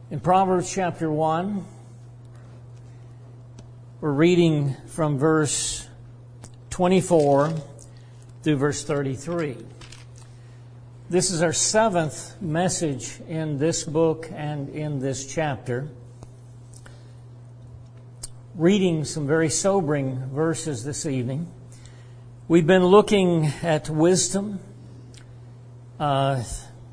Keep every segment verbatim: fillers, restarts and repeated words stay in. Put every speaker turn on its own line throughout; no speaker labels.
In Proverbs chapter one, we're reading from verse twenty-four through verse thirty-three. This is our seventh message in this book and in this chapter. Reading some very sobering verses this evening. We've been looking at wisdom. Uh,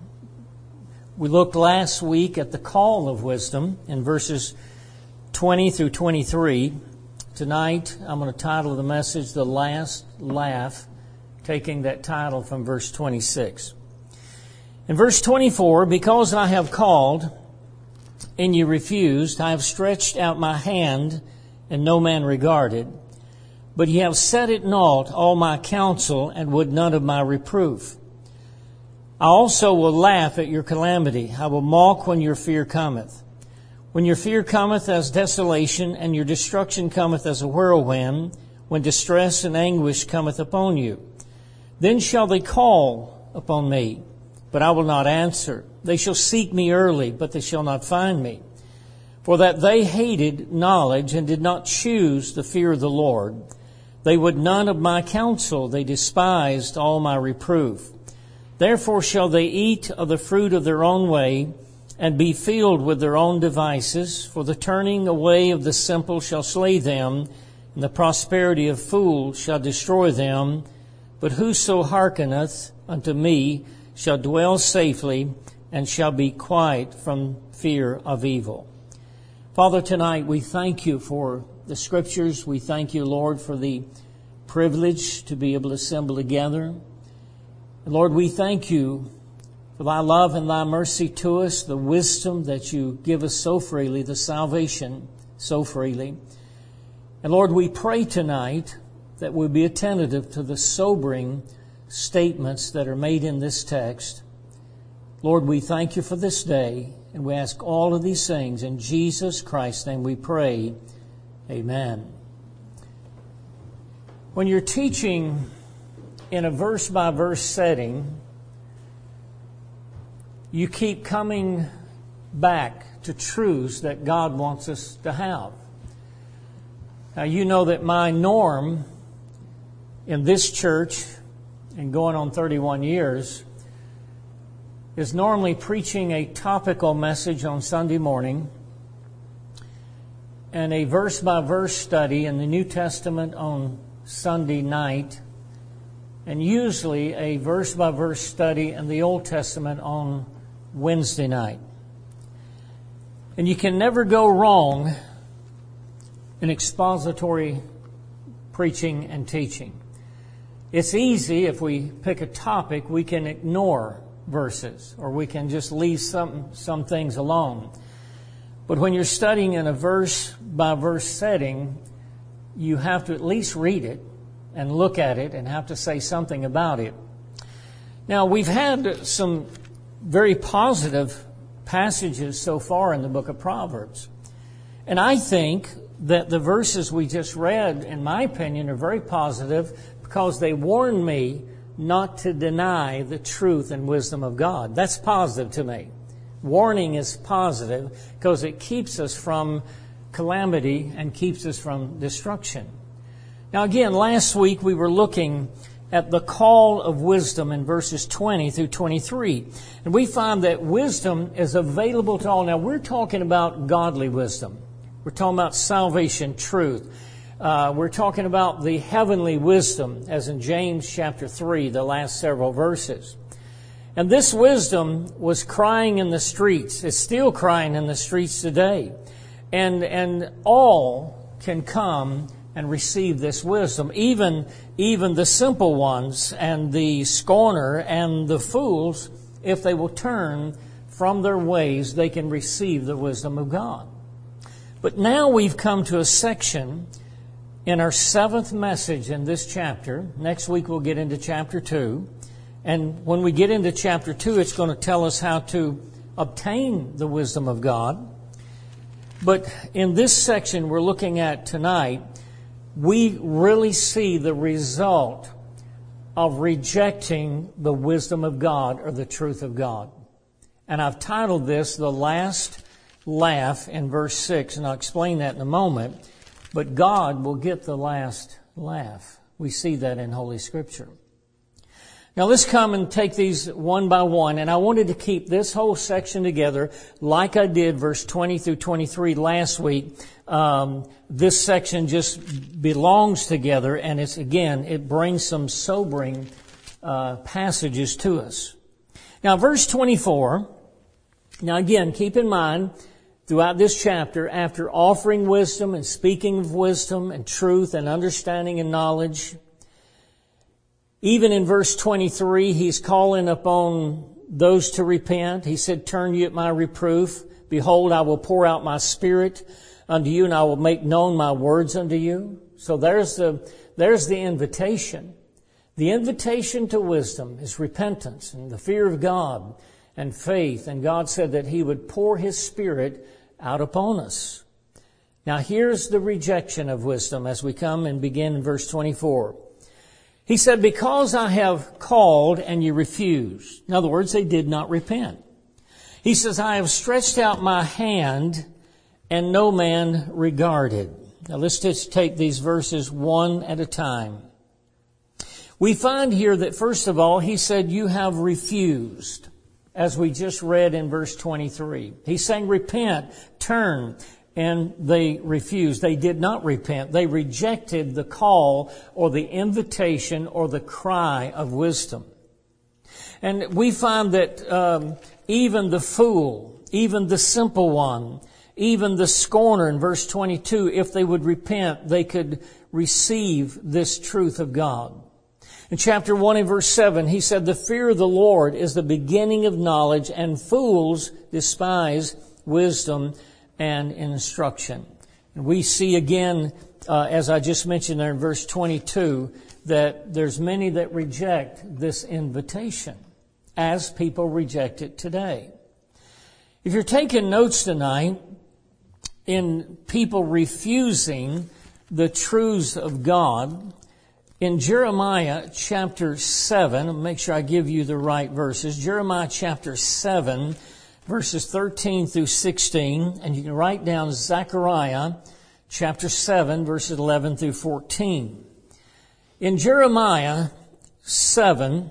we looked last week at the call of wisdom in verses twenty through twenty-three. Tonight, I'm going to title the message, The Last Laugh, taking that title from verse twenty-six. In verse twenty-four, because I have called and you refused, I have stretched out my hand and no man regarded. But ye have set at naught all my counsel and would none of my reproof. I also will laugh at your calamity. I will mock when your fear cometh. When your fear cometh as desolation, and your destruction cometh as a whirlwind, when distress and anguish cometh upon you. Then shall they call upon me, but I will not answer. They shall seek me early, but they shall not find me. For that they hated knowledge, and did not choose the fear of the Lord. They would none of my counsel, they despised all my reproof. Therefore shall they eat of the fruit of their own way, and be filled with their own devices. For the turning away of the simple shall slay them, and the prosperity of fools shall destroy them. But whoso hearkeneth unto me shall dwell safely, and shall be quiet from fear of evil. Father, tonight we thank you for the Scriptures. We thank you, Lord, for the privilege to be able to assemble together. And Lord, we thank you for thy love and thy mercy to us, the wisdom that you give us so freely, the salvation so freely. And Lord, we pray tonight that we'll be attentive to the sobering statements that are made in this text. Lord, we thank you for this day, and we ask all of these things in Jesus Christ's name we pray. Amen. When you're teaching in a verse-by-verse setting, you keep coming back to truths that God wants us to have. Now, you know that my norm in this church, and going on thirty-one years, is normally preaching a topical message on Sunday morning and a verse-by-verse study in the New Testament on Sunday night, and usually a verse-by-verse study in the Old Testament on Wednesday night. And you can never go wrong in expository preaching and teaching. It's easy, if we pick a topic, we can ignore verses, or we can just leave some, some things alone. But when you're studying in a verse-by-verse setting, you have to at least read it and look at it and have to say something about it. Now, we've had some very positive passages so far in the book of Proverbs. And I think that the verses we just read, in my opinion, are very positive because they warn me not to deny the truth and wisdom of God. That's positive to me. Warning is positive because it keeps us from calamity and keeps us from destruction. Now again, last week we were looking at the call of wisdom in verses twenty through twenty-three. And we find that wisdom is available to all. Now we're talking about godly wisdom. We're talking about salvation, truth. Uh, we're talking about the heavenly wisdom, as in James chapter three, the last several verses. And this wisdom was crying in the streets. It's still crying in the streets today. And, and all can come and receive this wisdom. Even, even the simple ones and the scorner and the fools, if they will turn from their ways, they can receive the wisdom of God. But now we've come to a section in our seventh message in this chapter. Next week we'll get into chapter two. And when we get into chapter two, it's going to tell us how to obtain the wisdom of God. But in this section we're looking at tonight, we really see the result of rejecting the wisdom of God or the truth of God. And I've titled this, The Last laugh in verse six, and I'll explain that in a moment. But God will get the last laugh. We see that in Holy Scripture. Now let's come and take these one by one, and I wanted to keep this whole section together like I did verse twenty through twenty-three last week. Um, this section just belongs together, and it's, again, it brings some sobering uh, passages to us. Now verse twenty-four, now again, keep in mind, throughout this chapter, after offering wisdom and speaking of wisdom and truth and understanding and knowledge, even in verse twenty-three, he's calling upon those to repent. He said, turn you at my reproof. Behold, I will pour out my spirit unto you, and I will make known my words unto you. So there's the, there's the invitation. The invitation to wisdom is repentance and the fear of God and faith. And God said that He would pour His Spirit out upon us. Now here's the rejection of wisdom as we come and begin in verse twenty-four. He said, because I have called and you refused. In other words, they did not repent. He says, I have stretched out my hand and no man regarded. Now let's just take these verses one at a time. We find here that first of all, he said, you have refused, as we just read in verse twenty-three. He's saying, repent, turn. And they refused. They did not repent. They rejected the call or the invitation or the cry of wisdom. And we find that um, even the fool, even the simple one, even the scorner in verse twenty-two, if they would repent, they could receive this truth of God. In chapter one and verse seven, he said, the fear of the Lord is the beginning of knowledge, and fools despise wisdom and instruction. And we see again, uh, as I just mentioned there in verse twenty-two, that there's many that reject this invitation, as people reject it today. If you're taking notes tonight, in people refusing the truths of God, in Jeremiah chapter seven, I'll make sure I give you the right verses, Jeremiah chapter seven, verses thirteen through sixteen, and you can write down Zechariah chapter seven, verses eleven through fourteen. In Jeremiah seven,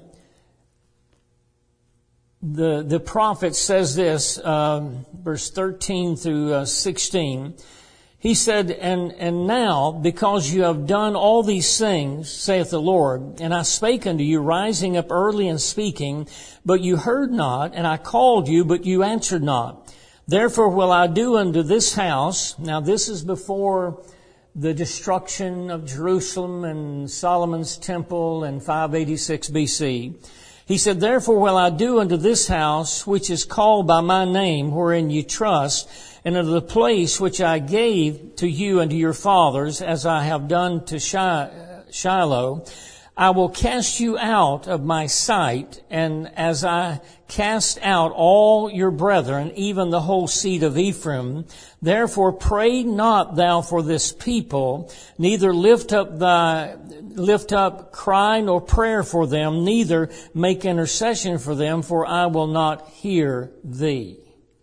the, the prophet says this, um, verse thirteen through uh, sixteen. He said, and, and now, because you have done all these things, saith the Lord, and I spake unto you, rising up early and speaking, but you heard not, and I called you, but you answered not. Therefore will I do unto this house. Now this is before the destruction of Jerusalem and Solomon's temple in five eighty-six B C. He said, therefore will I do unto this house, which is called by my name, wherein you trust, and unto the place which I gave to you and to your fathers, as I have done to Shiloh, I will cast you out of my sight, and as I cast out all your brethren, even the whole seed of Ephraim. Therefore pray not thou for this people, neither lift up thy, lift up cry nor prayer for them, neither make intercession for them, for I will not hear thee.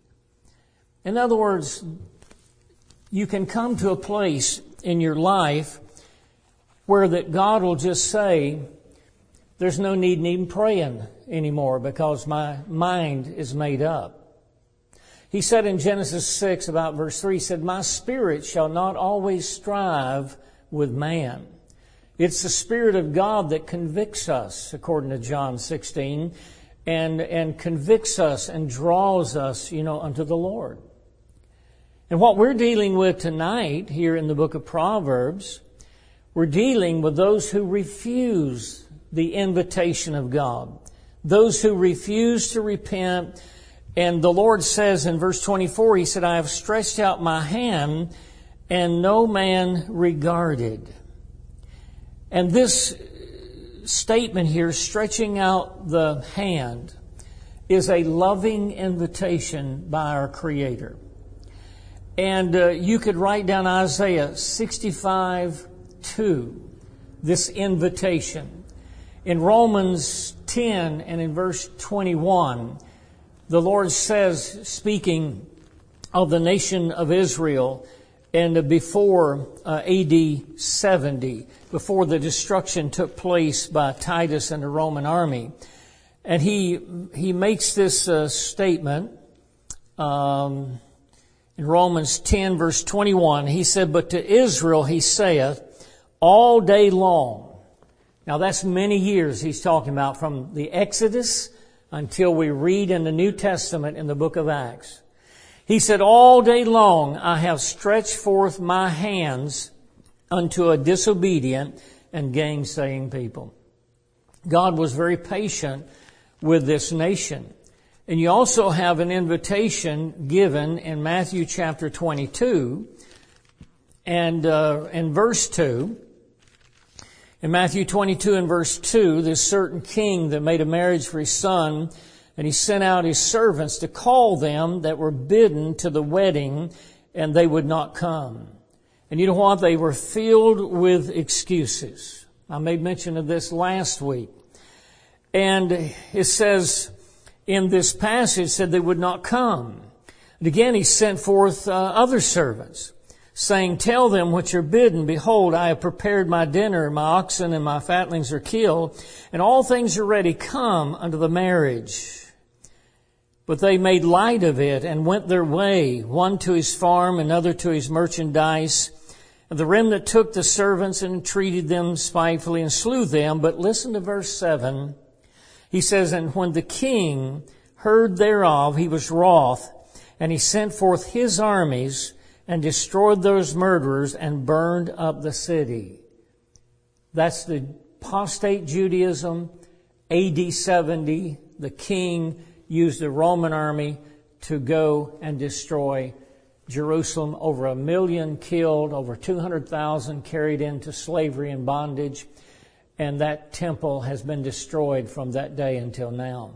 In other words, you can come to a place in your life where that God will just say, there's no need in even praying anymore because my mind is made up. He said in Genesis six, about verse three, he said, my spirit shall not always strive with man. It's the Spirit of God that convicts us, according to John sixteen, and, and convicts us and draws us, you know, unto the Lord. And what we're dealing with tonight here in the book of Proverbs, we're dealing with those who refuse the invitation of God, those who refuse to repent. And the Lord says in verse twenty-four, He said, I have stretched out my hand and no man regarded. And this statement here, stretching out the hand, is a loving invitation by our Creator. And uh, you could write down Isaiah sixty-five two, this invitation. In Romans ten and in verse twenty-one, the Lord says, speaking of the nation of Israel, and before uh, A D seventy, before the destruction took place by Titus and the Roman army. And he he makes this uh, statement um, in Romans ten, verse twenty-one. He said, "But to Israel he saith, all day long." Now that's many years he's talking about, from the Exodus until we read in the New Testament in the book of Acts. He said, "All day long I have stretched forth my hands unto a disobedient and gainsaying people." God was very patient with this nation. And you also have an invitation given in Matthew chapter twenty-two and uh, in verse two. In Matthew twenty-two and verse two, this certain king that made a marriage for his son, and he sent out his servants to call them that were bidden to the wedding, and they would not come. And you know what? They were filled with excuses. I made mention of this last week. And it says in this passage, said they would not come. And again, he sent forth uh, other servants, saying, "Tell them which are bidden, behold, I have prepared my dinner, my oxen and my fatlings are killed, and all things are ready. Come unto the marriage." But they made light of it and went their way, one to his farm, another to his merchandise. And the remnant took the servants and treated them spitefully and slew them. But listen to verse seven. He says, "And when the king heard thereof, he was wroth, and he sent forth his armies and destroyed those murderers and burned up the city." That's the apostate Judaism, A D seventy. The king used the Roman army to go and destroy Jerusalem. Over a million killed, over two hundred thousand carried into slavery and bondage. And that temple has been destroyed from that day until now.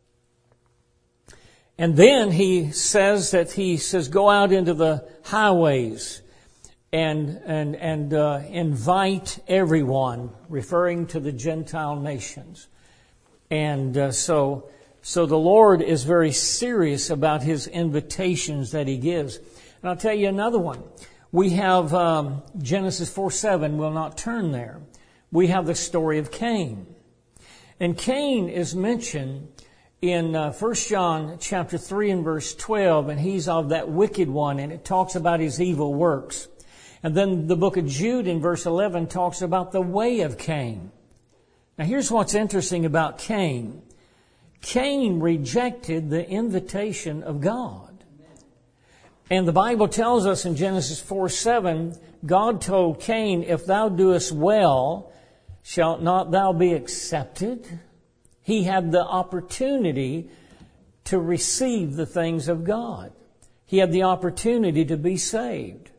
And then he says that he says, "Go out into the highways and and and uh, invite everyone," referring to the Gentile nations. And uh, so so the Lord is very serious about his invitations that he gives. And I'll tell you another one. We have um, Genesis four seven. We'll not turn there. We have the story of Cain. And Cain is mentioned in uh, First John chapter three and verse twelve, and he's of that wicked one, and it talks about his evil works. And then the book of Jude in verse eleven talks about the way of Cain. Now here's what's interesting about Cain. Cain rejected the invitation of God. And the Bible tells us in Genesis four seven, God told Cain, "If thou doest well, shalt not thou be accepted?" He had the opportunity to receive the things of God. He had the opportunity to be saved.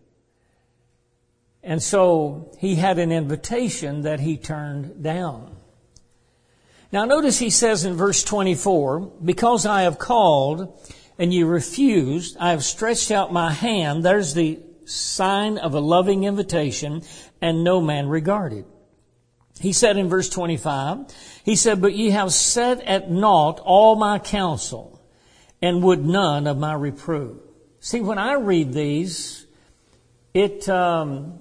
And so he had an invitation that he turned down. Now notice he says in verse twenty-four, "Because I have called and you refused, I have stretched out my hand." There's the sign of a loving invitation, "and no man regarded." He said in verse twenty-five, he said, "But ye have set at naught all my counsel, and would none of my reproof." See, when I read these, it um,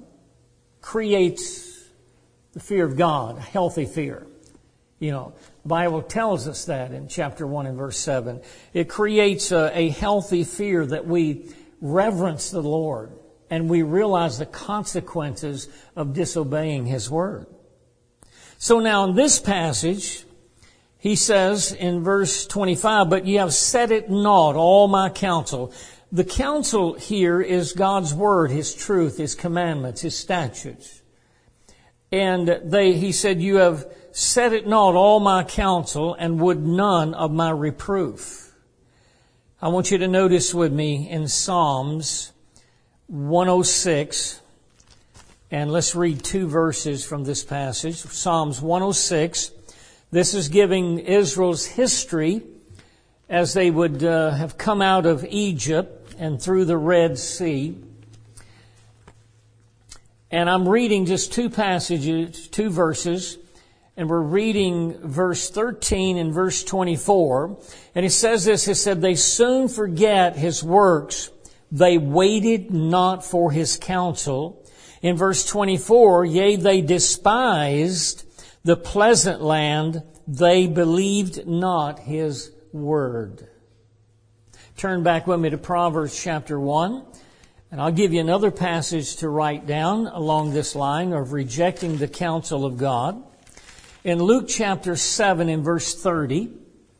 creates the fear of God, a healthy fear. You know, the Bible tells us that in chapter one and verse seven. It creates a, a healthy fear that we reverence the Lord and we realize the consequences of disobeying His word. So now in this passage, he says in verse twenty-five, "But ye have set at naught all my counsel." The counsel here is God's word, His truth, His commandments, His statutes. And they, he said, "You have set at naught all my counsel, and would none of my reproof." I want you to notice with me in Psalms one oh six, and let's read two verses from this passage. Psalms one oh six. This is giving Israel's history as they would uh, have come out of Egypt and through the Red Sea. And I'm reading just two passages, two verses, and we're reading verse thirteen and verse twenty-four. And it says this, it said, "They soon forget His works They waited not for his counsel. In verse twenty-four, yea, they despised the pleasant land. They believed not his word. Turn back with me to Proverbs chapter one. And I'll give you another passage to write down along this line of rejecting the counsel of God. In Luke chapter seven in verse thirty,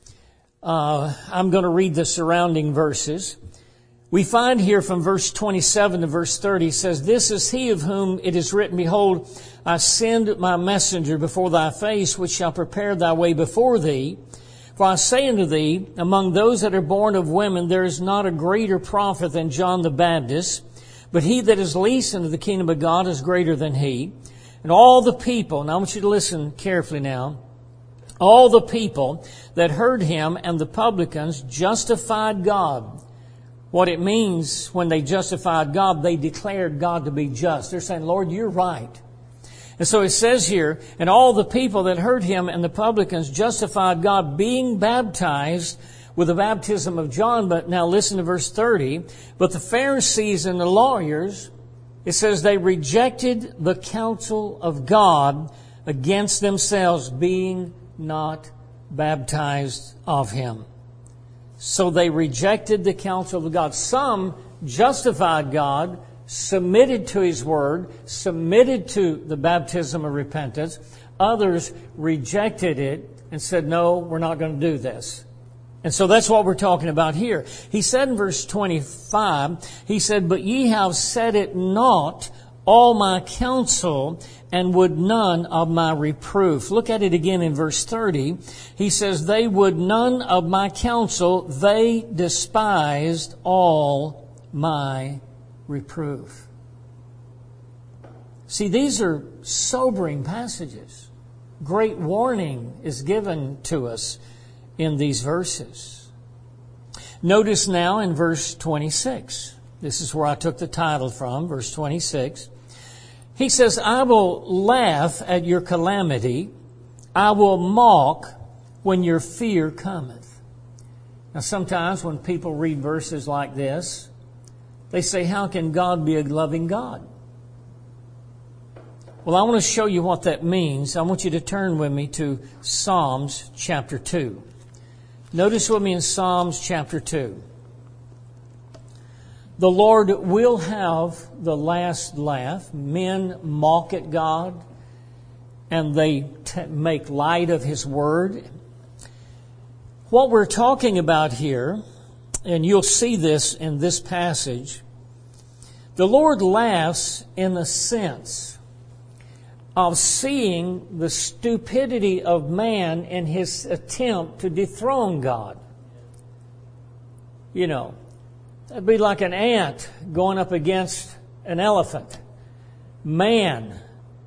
uh, I'm going to read the surrounding verses. We find here from verse twenty-seven to verse thirty, says, This is he of whom it is written, Behold, I send my messenger before thy face, which shall prepare thy way before thee. For I say unto thee, among those that are born of women, there is not a greater prophet than John the Baptist, but he that is least into the kingdom of God is greater than he. And all the people, and I want you to listen carefully now, all the people that heard him and the publicans justified God. What it means when they justified God, they declared God to be just. They're saying, Lord, you're right. And so it says here, and all the people that heard him and the publicans justified God, being baptized with the baptism of John. But now listen to verse thirty. But the Pharisees and the lawyers, it says they rejected the counsel of God against themselves, being not baptized of him. So they rejected the counsel of God. Some justified God, submitted to his word, submitted to the baptism of repentance. Others rejected it and said, no, we're not going to do this. And so that's what we're talking about here. He said in verse twenty-five, he said, But ye have said it not, all my counsel, and would none of my reproof. Look at it again in verse thirty. He says, They would none of my counsel, they despised all my reproof. See, these are sobering passages. Great warning is given to us in these verses. Notice now in verse twenty-six. This is where I took the title from, verse twenty-six. He says, I will laugh at your calamity. I will mock when your fear cometh. Now sometimes when people read verses like this, they say, how can God be a loving God? Well, I want to show you what that means. I want you to turn with me to Psalms chapter two. Notice with me in Psalms chapter two. The Lord will have the last laugh. Men mock at God and they t- make light of His Word. What we're talking about here, and you'll see this in this passage, the Lord laughs in the sense of seeing the stupidity of man in his attempt to dethrone God. You know, that'd be like an ant going up against an elephant. Man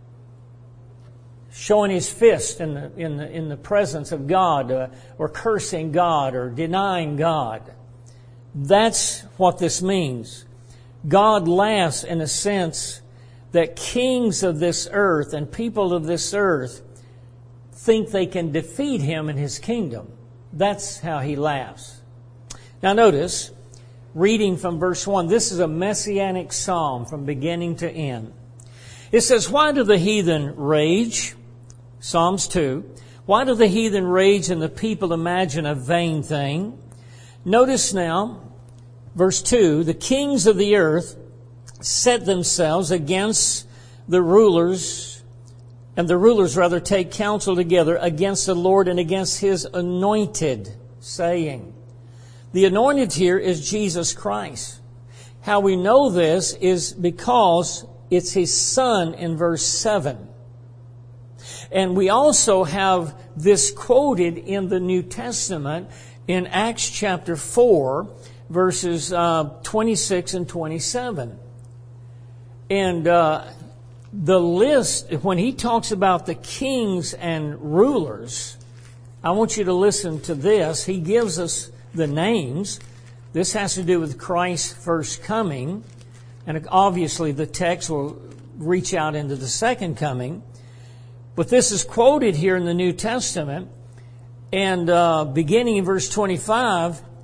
showing his fist in the in the in the presence of God, uh, or cursing God, or denying God. That's what this means. God laughs in a sense that kings of this earth and people of this earth think they can defeat Him in His kingdom. That's how He laughs. Now notice, reading from verse one, this is a messianic psalm from beginning to end. It says, Why do the heathen rage? Psalms two. Why do the heathen rage and the people imagine a vain thing? Notice now, verse two, the kings of the earth set themselves against the rulers, and the rulers rather take counsel together against the Lord and against His anointed, saying. The anointed here is Jesus Christ. How we know this is because it's His Son in verse seven. And we also have this quoted in the New Testament in Acts chapter four, verses uh, twenty-six and twenty-seven. And uh, the list, when he talks about the kings and rulers, I want you to listen to this. He gives us the names. This has to do with Christ's first coming. And obviously the text will reach out into the second coming. But this is quoted here in the New Testament. And uh, beginning in verse twenty-five,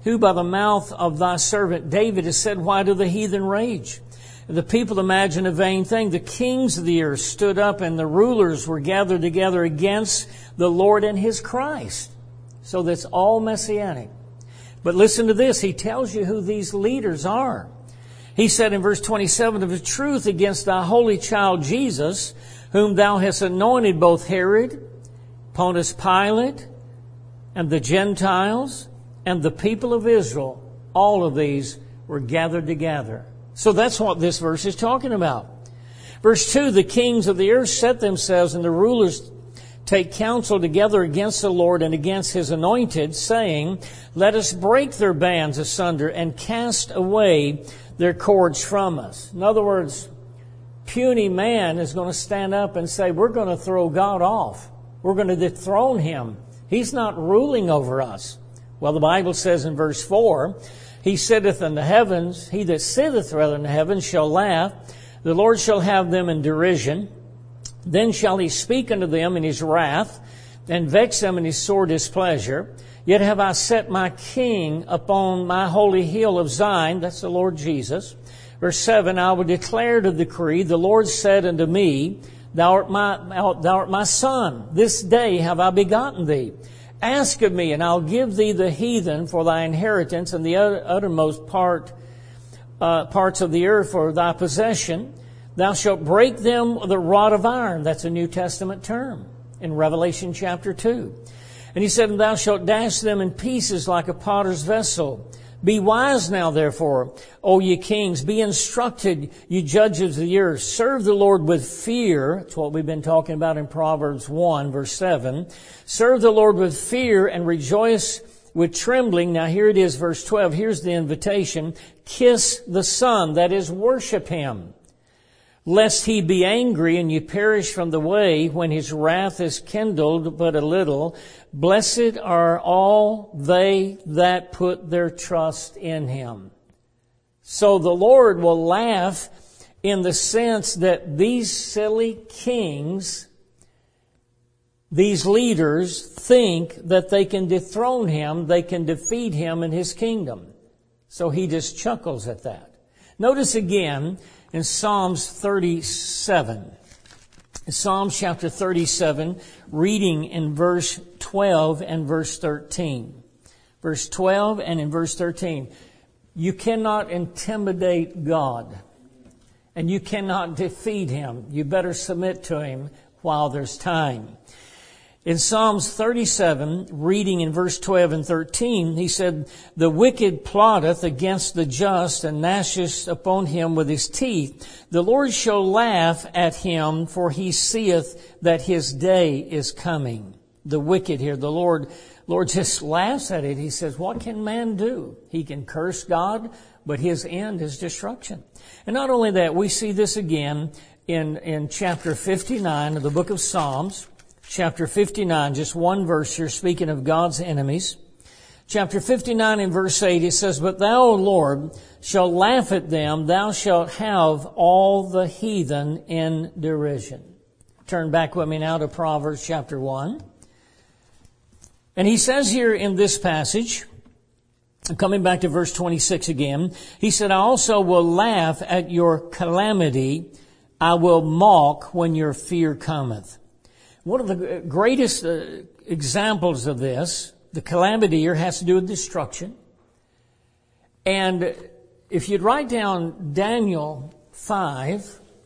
who by the mouth of thy servant David has said, why do the heathen rage? The people imagine a vain thing. The kings of the earth stood up, and the rulers were gathered together against the Lord and His Christ. So that's all messianic. But listen to this. He tells you who these leaders are. He said in verse twenty-seven, of a truth against thy holy child Jesus, whom thou hast anointed, both Herod, Pontius Pilate, and the Gentiles, and the people of Israel, all of these were gathered together. So that's what this verse is talking about. Verse two, the kings of the earth set themselves, and the rulers take counsel together against the Lord and against His anointed, saying, let us break their bands asunder and cast away their cords from us. In other words, puny man is going to stand up and say, we're going to throw God off. We're going to dethrone Him. He's not ruling over us. Well, the Bible says in verse four, He sitteth in the heavens, he that sitteth rather in the heavens shall laugh. The Lord shall have them in derision. Then shall He speak unto them in His wrath, and vex them in His sore displeasure. Yet have I set my King upon my holy hill of Zion. That's the Lord Jesus. Verse seven, I will declare to decree, the Lord said unto me, Thou art my, thou art my son. This day have I begotten thee. Ask of me, and I'll give thee the heathen for thy inheritance, and the uttermost part, uh, parts of the earth for thy possession. Thou shalt break them with a rod of iron. That's a New Testament term in Revelation chapter two. And He said, and thou shalt dash them in pieces like a potter's vessel. Be wise now, therefore, O ye kings. Be instructed, ye judges of the earth. Serve the Lord with fear. That's what we've been talking about in Proverbs one, verse seven. Serve the Lord with fear and rejoice with trembling. Now here it is, verse twelve. Here's the invitation. Kiss the Son, that is, worship Him. Lest He be angry and ye perish from the way when His wrath is kindled but a little. Blessed are all they that put their trust in Him. So the Lord will laugh in the sense that these silly kings, these leaders, think that they can dethrone Him, they can defeat Him in His kingdom. So He just chuckles at that. Notice again, in Psalms thirty-seven, Psalms chapter thirty-seven, reading in verse twelve and verse thirteen. Verse twelve and in verse thirteen. You cannot intimidate God, and you cannot defeat Him. You better submit to Him while there's time. In Psalms thirty-seven, reading in verse twelve and thirteen, he said, the wicked plotteth against the just and gnasheth upon him with his teeth. The Lord shall laugh at him, for he seeth that his day is coming. The wicked here, the Lord, Lord just laughs at it. He says, what can man do? He can curse God, but his end is destruction. And not only that, we see this again in, in chapter fifty-nine of the book of Psalms. Chapter fifty-nine, just one verse here, speaking of God's enemies. Chapter fifty-nine in verse eight, it says, but thou, O Lord, shalt laugh at them. Thou shalt have all the heathen in derision. Turn back with me now to Proverbs chapter one. And he says here in this passage, coming back to verse twenty-six again, he said, I also will laugh at your calamity. I will mock when your fear cometh. One of the greatest uh, examples of this, the calamity here, has to do with destruction. And if you'd write down Daniel five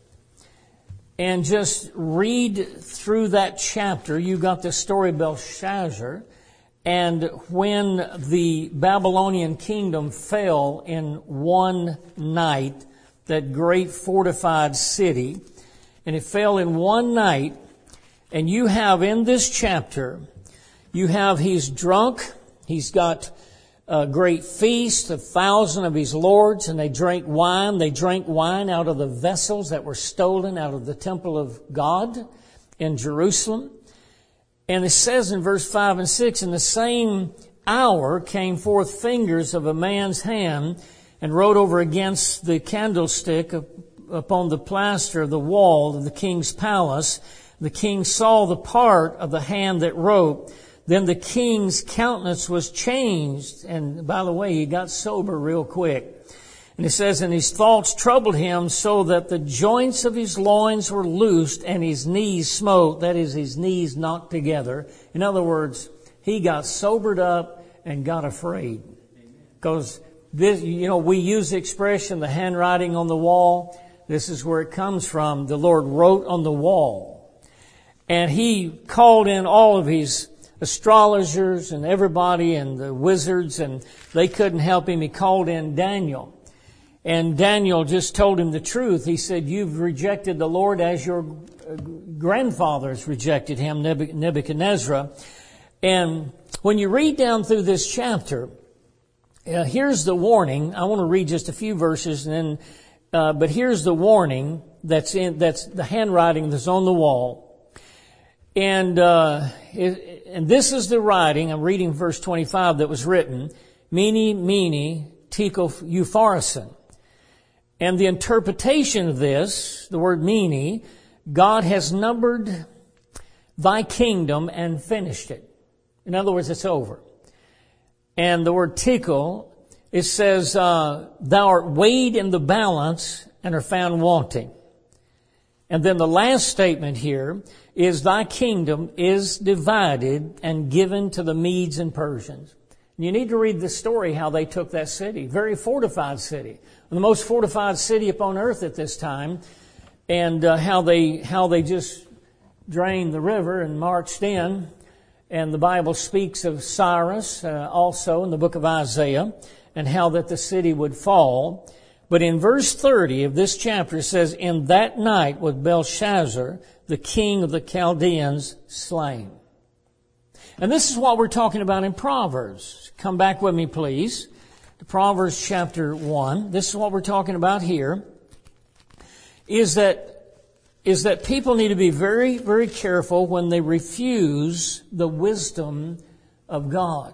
and just read through that chapter, you got the story of Belshazzar. And when the Babylonian kingdom fell in one night, that great fortified city, and it fell in one night. And you have in this chapter, you have he's drunk, he's got a great feast, a thousand of his lords, and they drank wine. They drank wine out of the vessels that were stolen out of the temple of God in Jerusalem. And it says in verse five and six, in the same hour came forth fingers of a man's hand and wrote over against the candlestick upon the plaster of the wall of the king's palace. The king saw the part of the hand that wrote, Then the king's countenance was changed. And by the way, he got sober real quick. And it says, and his thoughts troubled him so that the joints of his loins were loosed and his knees smote. That is, his knees knocked together. In other words, he got sobered up and got afraid. Because this, you know, we use the expression, the handwriting on the wall. This is where it comes from. The Lord wrote on the wall. And he called in all of his astrologers and everybody and the wizards, and they couldn't help him. He called in Daniel. And Daniel just told him the truth. He said, you've rejected the Lord as your grandfathers rejected him, Nebuchadnezzar. And when you read down through this chapter, uh, here's the warning. I want to read just a few verses, and then, uh, but here's the warning that's in, that's the handwriting that's on the wall. And, uh, it, and this is the writing. I'm reading verse twenty-five that was written. Mene, mene, tekel upharsin. And the interpretation of this, the word mene, God has numbered thy kingdom and finished it. In other words, it's over. And the word tekel, it says, uh, thou art weighed in the balance and are found wanting. And then the last statement here is thy kingdom is divided and given to the Medes and Persians. And you need to read the story how they took that city. Very fortified city. The most fortified city upon earth at this time. And uh, how they how they just drained the river and marched in. And the Bible speaks of Cyrus uh, also in the book of Isaiah, and how that the city would fall. But in verse thirty of this chapter it says, in that night was Belshazzar, the king of the Chaldeans, slain. And this is what we're talking about in Proverbs. Come back with me, please, to Proverbs chapter one. This is what we're talking about here, is that is that people need to be very, very careful when they refuse the wisdom of God.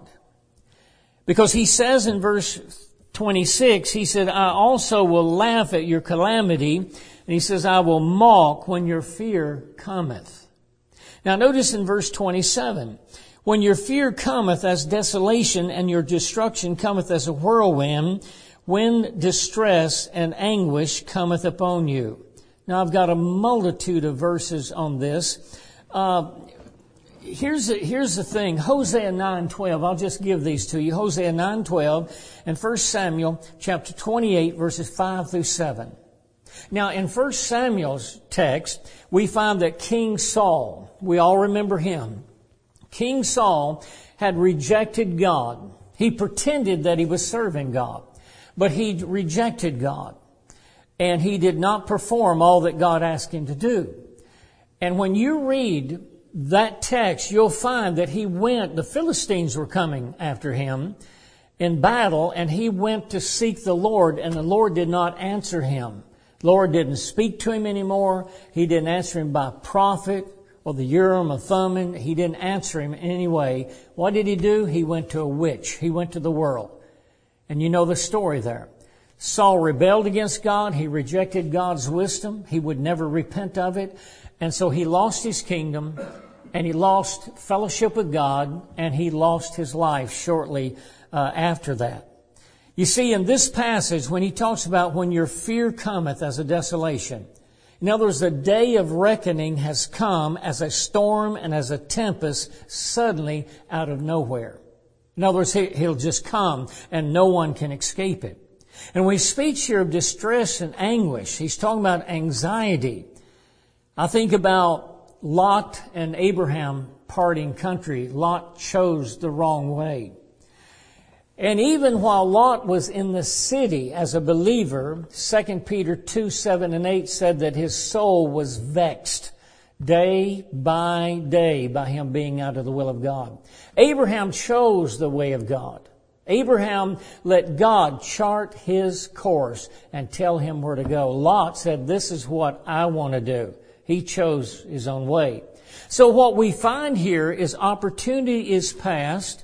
Because he says in verse twenty-six, he said, I also will laugh at your calamity. And he says, I will mock when your fear cometh. Now notice in verse twenty-seven, when your fear cometh as desolation and your destruction cometh as a whirlwind, when distress and anguish cometh upon you. Now I've got a multitude of verses on this. Uh, Here's the, here's the thing. Hosea nine twelve. I'll just give these to you. Hosea nine twelve and First Samuel chapter twenty-eight verses five through seven. Now in First Samuel's text, we find that King Saul, we all remember him. King Saul had rejected God. He pretended that he was serving God, but he rejected God. And he did not perform all that God asked him to do. And when you read that text, you'll find that he went, the Philistines were coming after him in battle, and he went to seek the Lord, and the Lord did not answer him. The Lord didn't speak to him anymore. He didn't answer him by prophet or the Urim or Thummim. He didn't answer him in any way. What did he do? He went to a witch. He went to the world. And you know the story there. Saul rebelled against God. He rejected God's wisdom. He would never repent of it. And so he lost his kingdom, and he lost fellowship with God, and he lost his life shortly uh, after that. You see, in this passage, when he talks about when your fear cometh as a desolation, in other words, the day of reckoning has come as a storm and as a tempest suddenly out of nowhere. In other words, he'll just come and no one can escape it. And when he speaks here of distress and anguish, he's talking about anxiety. I think about Lot and Abraham parting country. Lot chose the wrong way. And even while Lot was in the city as a believer, Second Peter two, seven and eight said that his soul was vexed day by day by him being out of the will of God. Abraham chose the way of God. Abraham let God chart his course and tell him where to go. Lot said, this is what I want to do. He chose his own way. So what we find here is opportunity is past.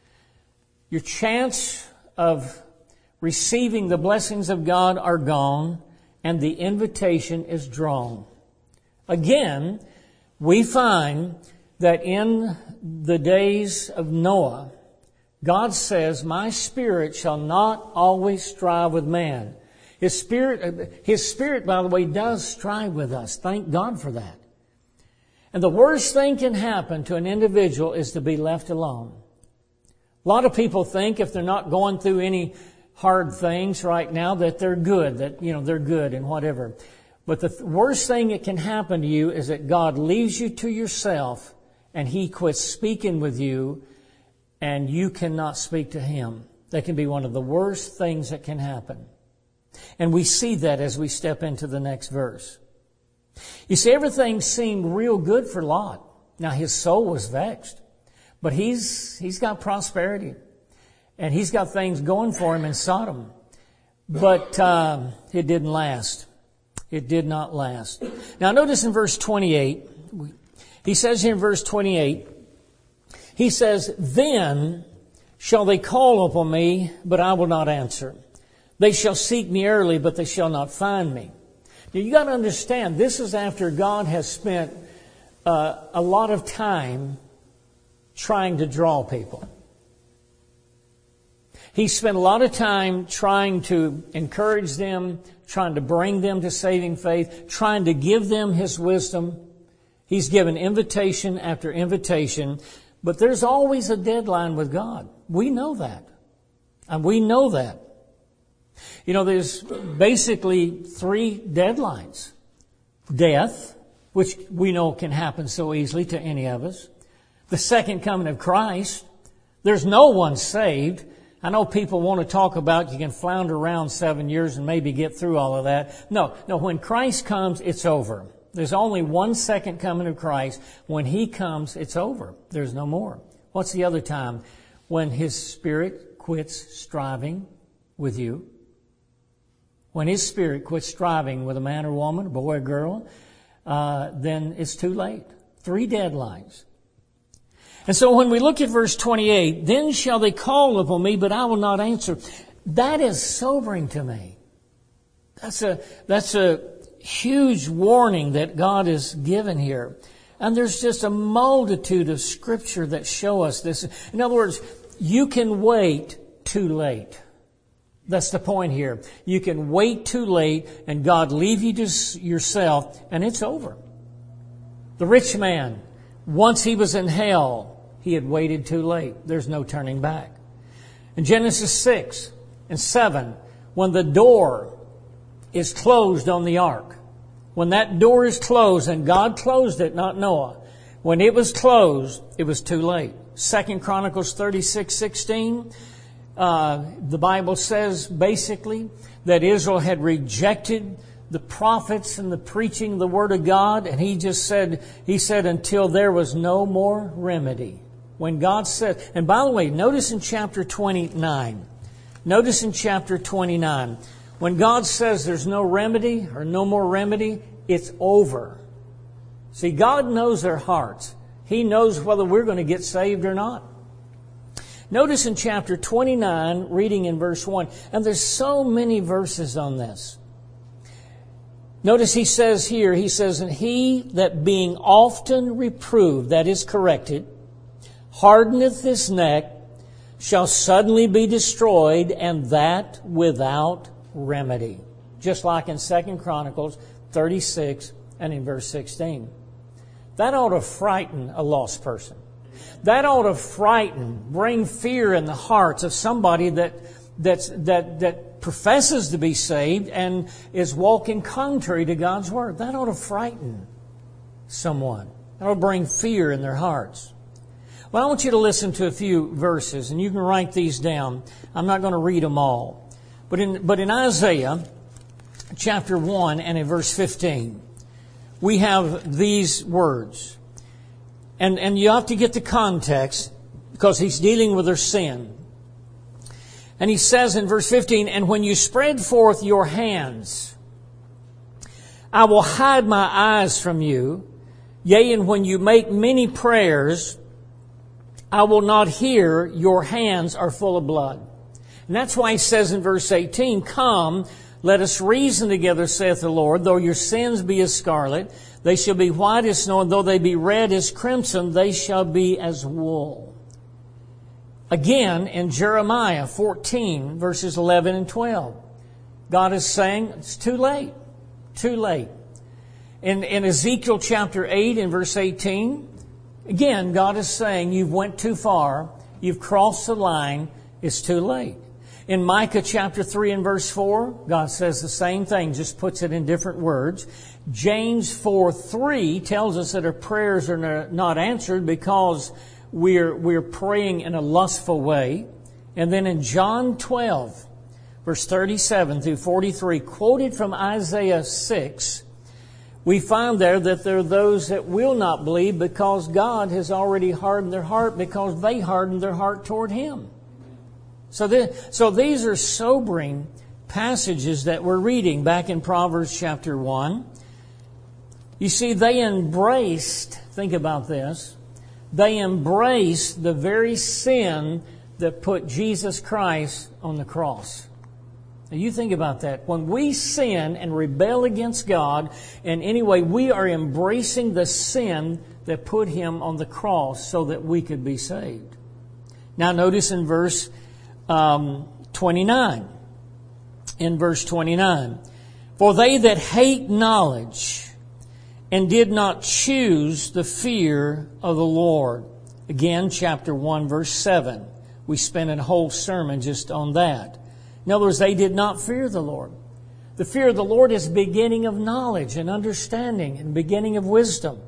Your chance of receiving the blessings of God are gone, and the invitation is drawn. Again, we find that in the days of Noah, God says, my Spirit shall not always strive with man. His Spirit, His Spirit, by the way, does strive with us. Thank God for that. And the worst thing can happen to an individual is to be left alone. A lot of people think if they're not going through any hard things right now that they're good, that, you know, they're good and whatever. But the worst thing that can happen to you is that God leaves you to yourself and He quits speaking with you and you cannot speak to Him. That can be one of the worst things that can happen. And we see that as we step into the next verse. You see, everything seemed real good for Lot. Now, his soul was vexed. But he's he's got prosperity. And he's got things going for him in Sodom. But um, it didn't last. It did not last. Now, notice in verse twenty-eight, he says here in verse twenty-eight, he says, then shall they call upon me, but I will not answer. They shall seek me early, but they shall not find me. Now, you got to understand, this is after God has spent uh, a lot of time trying to draw people. He spent a lot of time trying to encourage them, trying to bring them to saving faith, trying to give them His wisdom. He's given invitation after invitation, but there's always a deadline with God. We know that. And we know that. You know, there's basically three deadlines. Death, which we know can happen so easily to any of us. The second coming of Christ. There's no one saved. I know people want to talk about you can flounder around seven years and maybe get through all of that. No, no, when Christ comes, it's over. There's only one second coming of Christ. When He comes, it's over. There's no more. What's the other time? When His Spirit quits striving with you. When His Spirit quits striving with a man or woman, a boy or girl, uh, then it's too late. Three deadlines. And so when we look at verse twenty-eight, then shall they call upon me, but I will not answer. That is sobering to me. That's a, that's a huge warning that God has given here. And there's just a multitude of scripture that show us this. In other words, you can wait too late. That's the point here. You can wait too late and God leave you to yourself and it's over. The rich man, once he was in hell, he had waited too late. There's no turning back. In Genesis six and seven, when the door is closed on the ark, when that door is closed, and God closed it, not Noah, when it was closed, it was too late. Second Chronicles thirty-six sixteen, uh, the Bible says basically that Israel had rejected the prophets and the preaching of the Word of God, and he just said, he said, until there was no more remedy. When God said, and by the way, notice in chapter twenty-nine, notice in chapter twenty-nine, when God says there's no remedy or no more remedy, it's over. See, God knows their hearts. He knows whether we're going to get saved or not. Notice in chapter twenty-nine, reading in verse one, and there's so many verses on this. Notice he says here, he says, and he that being often reproved, that is corrected, hardeneth his neck, shall suddenly be destroyed, and that without remedy. Just like in Second Chronicles thirty-six and in verse sixteen. That ought to frighten a lost person. That ought to frighten, bring fear in the hearts of somebody that that's, that that professes to be saved and is walking contrary to God's Word. That ought to frighten someone. That ought to bring fear in their hearts. Well, I want you to listen to a few verses, and you can write these down. I'm not going to read them all. But in, but in Isaiah chapter one and in verse fifteen, we have these words. And, and you have to get the context because he's dealing with their sin. And he says in verse fifteen, and when you spread forth your hands, I will hide my eyes from you. Yea, and when you make many prayers, I will not hear. Your hands are full of blood. And that's why he says in verse eighteen, come, let us reason together, saith the Lord, though your sins be as scarlet, They shall be white as snow, and though they be red as crimson, they shall be as wool. Again, in Jeremiah fourteen, verses eleven and twelve, God is saying, it's too late. Too late. In, in Ezekiel chapter eight and verse eighteen, again, God is saying, you've went too far. You've crossed the line. It's too late. In Micah chapter three and verse four, God says the same thing, just puts it in different words. James four three tells us that our prayers are not answered because we're, we're praying in a lustful way. And then in John twelve, verse thirty-seven through forty-three, quoted from Isaiah six, we find there that there are those that will not believe because God has already hardened their heart because they hardened their heart toward Him. So, this, so these are sobering passages that we're reading back in Proverbs chapter one. You see, they embraced, think about this, they embraced the very sin that put Jesus Christ on the cross. Now you think about that. When we sin and rebel against God, and anyway, we are embracing the sin that put Him on the cross so that we could be saved. Now notice in verse um, twenty-nine. In verse twenty-nine. For they that hate knowledge and did not choose the fear of the Lord. Again, chapter one, verse seven. We spent a whole sermon just on that. In other words, they did not fear the Lord. The fear of the Lord is the beginning of knowledge and understanding and beginning of wisdom.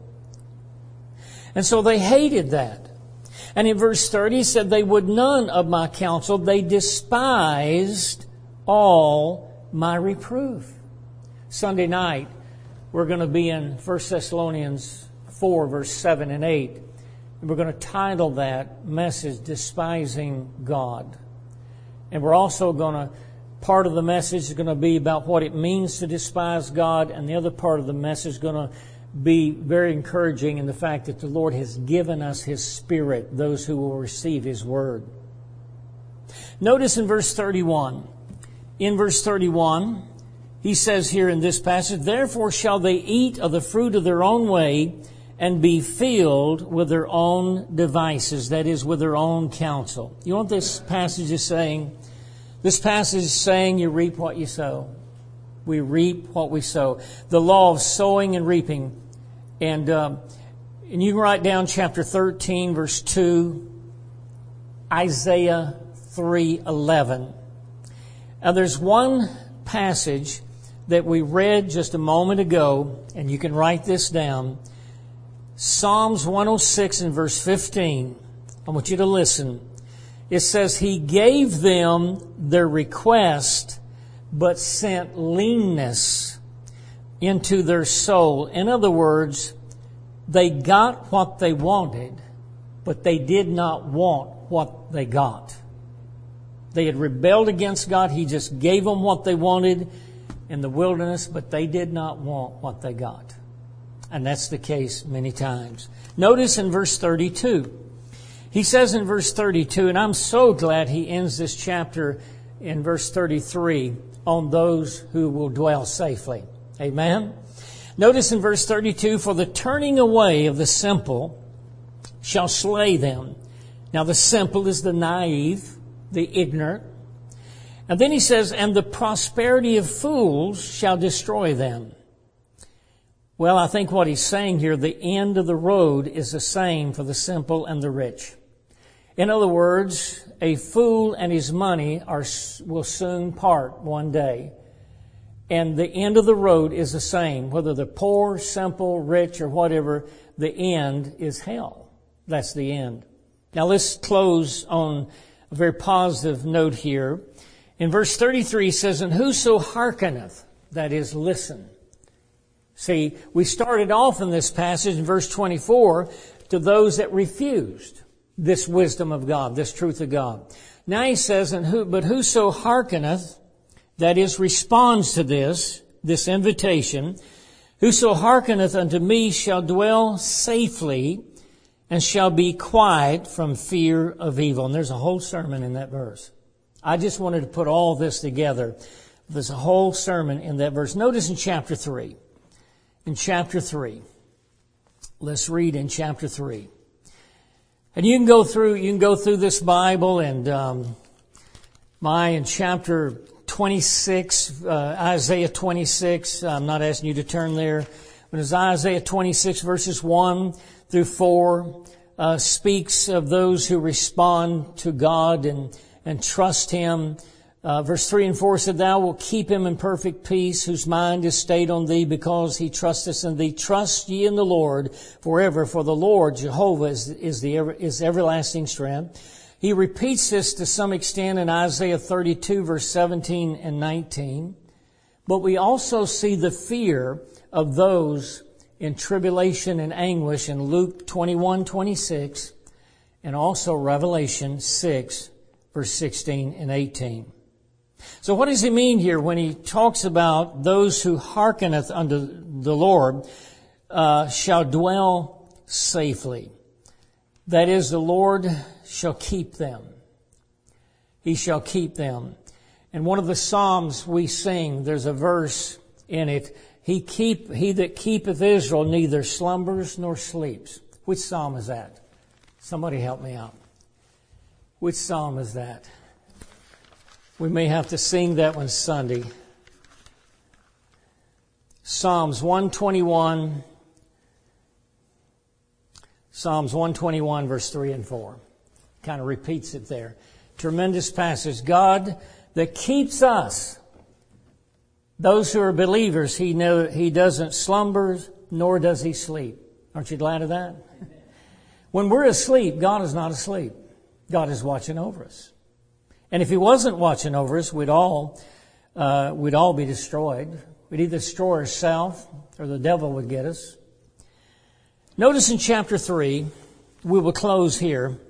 And so they hated that. And in verse thirty, he said, they would none of my counsel. They despised all my reproof. Sunday night, we're going to be in First Thessalonians four, verse seven and eight. And we're going to title that message, Despising God. And we're also going to, part of the message is going to be about what it means to despise God, and the other part of the message is going to be very encouraging in the fact that the Lord has given us His Spirit, those who will receive His Word. Notice in verse thirty-one. In verse thirty-one, he says here in this passage, therefore shall they eat of the fruit of their own way and be filled with their own devices, that is, with their own counsel. You know what this passage is saying? This passage is saying you reap what you sow. We reap what we sow. The law of sowing and reaping. And, uh, and you can write down chapter thirteen, verse two, Isaiah three eleven. Now there's one passage that we read just a moment ago, and you can write this down. Psalms one oh six and verse fifteen. I want you to listen. It says, He gave them their request, but sent leanness into their soul. In other words, they got what they wanted, but they did not want what they got. They had rebelled against God. He just gave them what they wanted in the wilderness, but they did not want what they got. And that's the case many times. Notice in verse thirty-two. He says in verse thirty-two, and I'm so glad he ends this chapter in verse thirty-three, on those who will dwell safely. Amen? Notice in verse thirty-two, for the turning away of the simple shall slay them. Now the simple is the naive, the ignorant. And then he says, and the prosperity of fools shall destroy them. Well, I think what he's saying here, the end of the road is the same for the simple and the rich. In other words, a fool and his money are will soon part one day. And the end of the road is the same. Whether they're poor, simple, rich, or whatever, the end is hell. That's the end. Now let's close on a very positive note here. In verse thirty-three it says, and whoso hearkeneth, that is, listen. See, we started off in this passage in verse twenty-four to those that refused this wisdom of God, this truth of God. Now he says, and who, but whoso hearkeneth, that is, responds to this, this invitation, whoso hearkeneth unto me shall dwell safely and shall be quiet from fear of evil. And there's a whole sermon in that verse. I just wanted to put all this together. There's a whole sermon in that verse. Notice in chapter three. in chapter three. Let's read in chapter three. And you can go through, you can go through this Bible and, um, my, in chapter twenty-six, uh, Isaiah twenty-six, I'm not asking you to turn there, but it's Isaiah twenty-six verses one through four, uh, speaks of those who respond to God and, and trust Him. Uh, verse three and four said, Thou wilt keep him in perfect peace, whose mind is stayed on Thee, because he trusteth in Thee. Trust ye in the Lord forever, for the Lord, Jehovah, is, is the ever, is everlasting strength. He repeats this to some extent in Isaiah thirty-two, verse seventeen and nineteen. But we also see the fear of those in tribulation and anguish in Luke twenty-one, twenty-six, and also Revelation six, verse sixteen and eighteen. So what does he mean here when he talks about those who hearkeneth unto the Lord uh, shall dwell safely? That is, the Lord shall keep them. He shall keep them. And one of the Psalms we sing, there's a verse in it, He keep he that keepeth Israel neither slumbers nor sleeps. Which psalm is that? Somebody help me out. Which psalm is that? We may have to sing that one Sunday. Psalms one twenty-one. Psalms one twenty-one, verse three and four. Kind of repeats it there. Tremendous passage. God that keeps us, those who are believers, He know He doesn't slumber, nor does He sleep. Aren't you glad of that? When we're asleep, God is not asleep. God is watching over us. And if He wasn't watching over us, we'd all, uh, we'd all be destroyed. We'd either destroy ourselves or the devil would get us. Notice in chapter three, we will close here.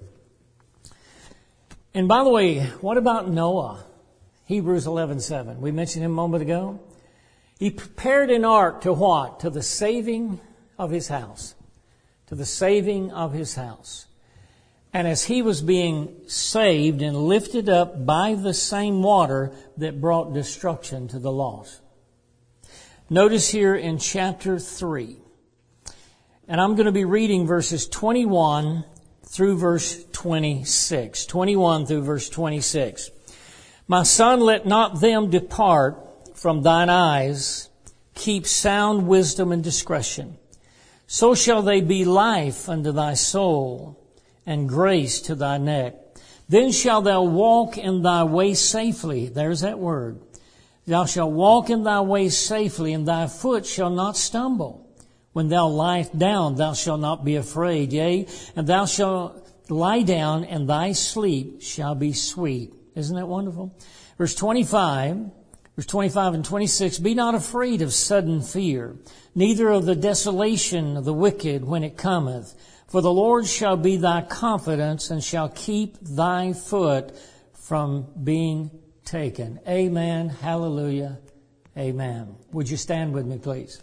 And by the way, what about Noah? Hebrews eleven seven. We mentioned him a moment ago. He prepared an ark to what? To the saving of his house. To the saving of his house. And as he was being saved and lifted up by the same water that brought destruction to the lost. Notice here in chapter three, and I'm going to be reading verses twenty-one through verse twenty-six. twenty-one through verse twenty-six. My son, let not them depart from thine eyes. Keep sound wisdom and discretion. So shall they be life unto thy soul, and grace to thy neck. Then shalt thou walk in thy way safely. There's that word. Thou shalt walk in thy way safely, and thy foot shall not stumble. When thou liest down, thou shalt not be afraid. Yea, and thou shalt lie down, and thy sleep shall be sweet. Isn't that wonderful? Verse twenty-five, verse twenty-five and twenty-six, be not afraid of sudden fear, neither of the desolation of the wicked when it cometh. For the Lord shall be thy confidence, and shall keep thy foot from being taken. Amen. Hallelujah. Amen. Would you stand with me, please?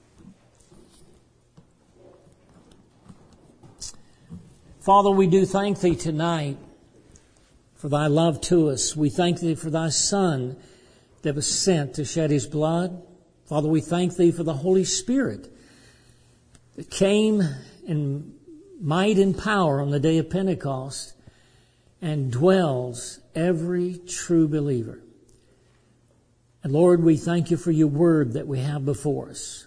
Father, we do thank Thee tonight for Thy love to us. We thank Thee for Thy Son that was sent to shed His blood. Father, we thank Thee for the Holy Spirit that came in might and power on the day of Pentecost and dwells every true believer. And Lord, we thank You for Your word that we have before us.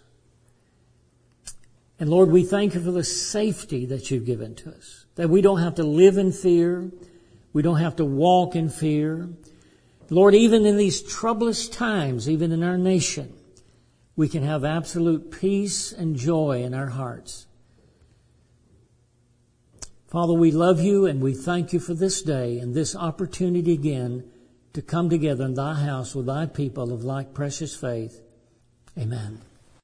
And Lord, we thank You for the safety that You've given to us, that we don't have to live in fear. We don't have to walk in fear. Lord, even in these troublous times, even in our nation, we can have absolute peace and joy in our hearts. Father, we love You and we thank You for this day and this opportunity again to come together in Thy house with Thy people of like precious faith. Amen.